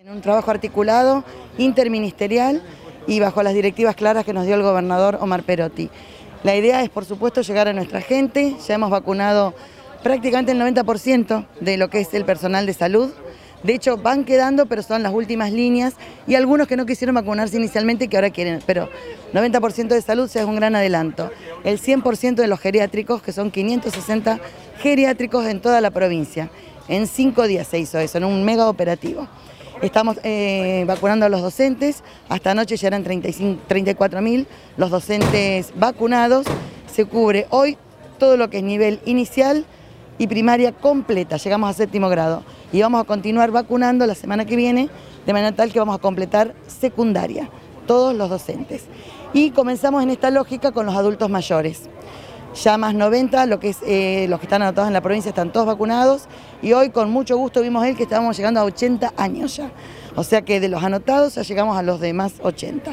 Un trabajo articulado, interministerial y bajo las directivas claras que nos dio el gobernador Omar Perotti. La idea es, por supuesto, llegar a nuestra gente. Ya hemos vacunado prácticamente el 90% de lo que es el personal de salud. De hecho, van quedando, pero son las últimas líneas, y algunos que no quisieron vacunarse inicialmente que ahora quieren, pero 90% de salud ya es un gran adelanto. El 100% de los geriátricos, que son 560 geriátricos en toda la provincia. En 5 días se hizo eso, en un mega operativo. Estamos vacunando a los docentes, hasta anoche ya eran 34.000 los docentes vacunados. Se cubre hoy todo lo que es nivel inicial y primaria completa, llegamos a 7º grado. Y vamos a continuar vacunando la semana que viene, de manera tal que vamos a completar secundaria, todos los docentes. Y comenzamos en esta lógica con los adultos mayores. Ya más 90, los que están anotados en la provincia están todos vacunados, y hoy con mucho gusto vimos que estábamos llegando a 80 años ya. O sea que de los anotados ya llegamos a los demás 80.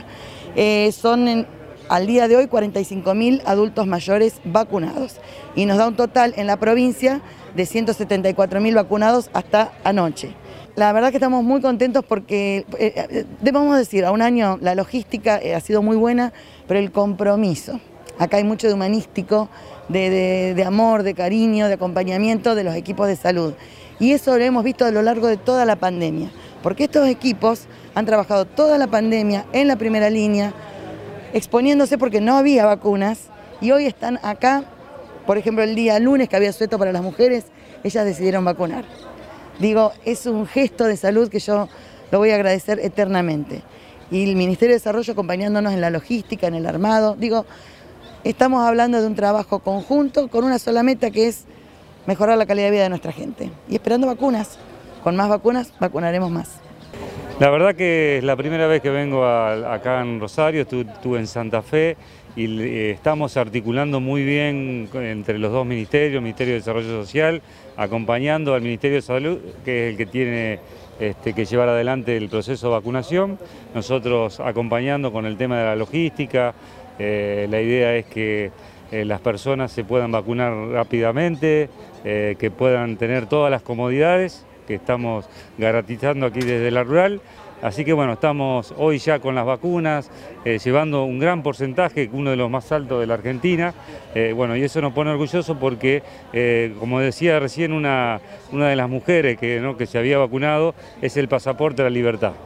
Al día de hoy 45.000 adultos mayores vacunados, y nos da un total en la provincia de 174.000 vacunados hasta anoche. La verdad que estamos muy contentos porque, debemos decir, a un año la logística ha sido muy buena, pero el compromiso. Acá hay mucho de humanístico, de amor, de cariño, de acompañamiento de los equipos de salud. Y eso lo hemos visto a lo largo de toda la pandemia, porque estos equipos han trabajado toda la pandemia en la primera línea, exponiéndose porque no había vacunas, y hoy están acá. Por ejemplo, el día lunes que había sueto para las mujeres, ellas decidieron vacunar. Digo, es un gesto de salud que yo lo voy a agradecer eternamente. Y el Ministerio de Desarrollo acompañándonos en la logística, en el armado. Digo, estamos hablando de un trabajo conjunto con una sola meta, que es mejorar la calidad de vida de nuestra gente. Y esperando vacunas. Con más vacunas, vacunaremos más. La verdad que es la primera vez que vengo acá en Rosario, estuve en Santa Fe, y estamos articulando muy bien entre los dos ministerios, el Ministerio de Desarrollo Social, acompañando al Ministerio de Salud, que es el que tiene que llevar adelante el proceso de vacunación. Nosotros acompañando con el tema de la logística. La idea es que las personas se puedan vacunar rápidamente, que puedan tener todas las comodidades que estamos garantizando aquí desde la rural. Así que bueno, estamos hoy ya con las vacunas, llevando un gran porcentaje, uno de los más altos de la Argentina. Bueno, y eso nos pone orgullosos porque, como decía recién una de las mujeres que se había vacunado, es el pasaporte de la libertad.